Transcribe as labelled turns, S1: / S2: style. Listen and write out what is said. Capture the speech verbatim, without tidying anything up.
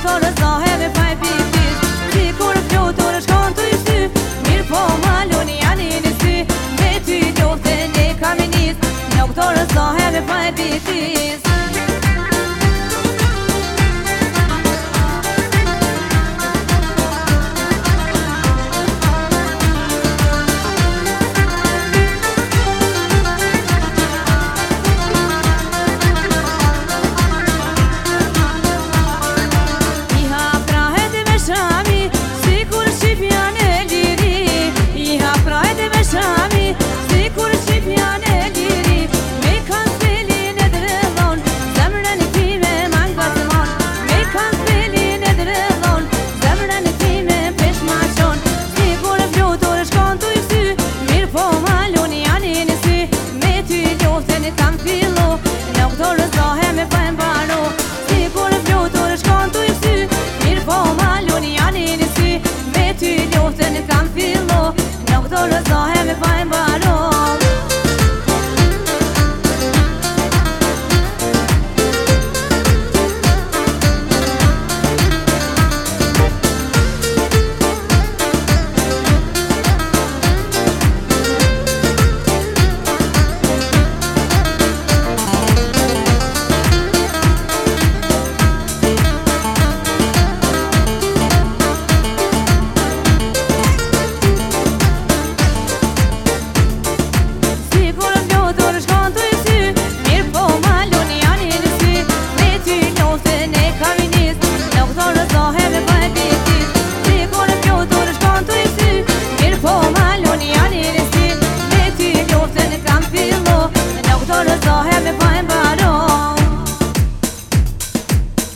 S1: doktorë zahe me faj pitis Si kur flutur shkon të i sy Mirë po maloni janë i një sy Me ty ljofte ne kam i nis Doktorë zahe me faj pitis